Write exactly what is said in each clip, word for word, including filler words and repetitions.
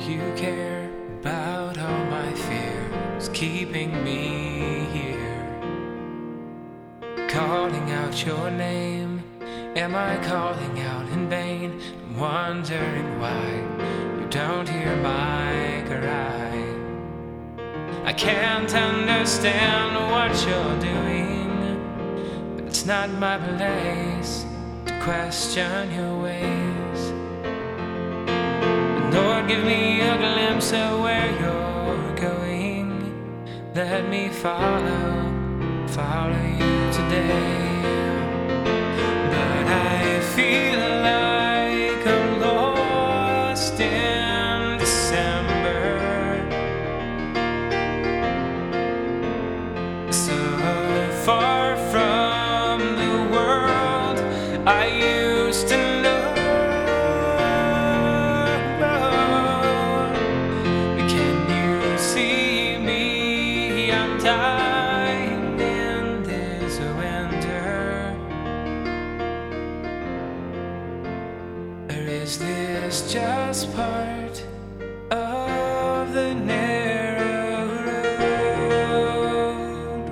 you care about all my fears, keeping me here. Calling out your name, am I calling out in vain? I'm wondering why you don't hear my cry. I can't understand what you're doing, but it's not my place to question your ways. And Lord, give me a glimpse of where you're going. Let me follow, follow you today. But I feel like I'm lost in December, so far from the world I used to know. Can you see me? I'm dying in this winter. Or is this just part of the narrow road?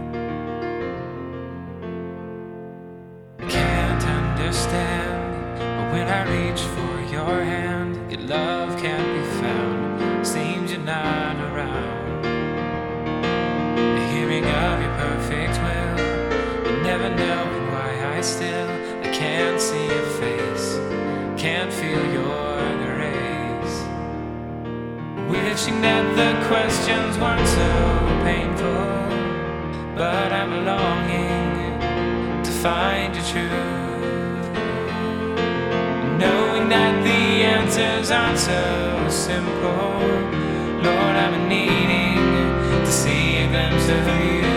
I can't understand, but when I reach for your hand, your love can't be found. Seems you're not around. The hearing of your perfect will, but never knowing why I still I can't see your face, can't feel your grace. Wishing that the questions weren't so painful, but I'm longing to find your truth, knowing that the answers aren't so simple. Lord, I'm needing to see a glimpse of you.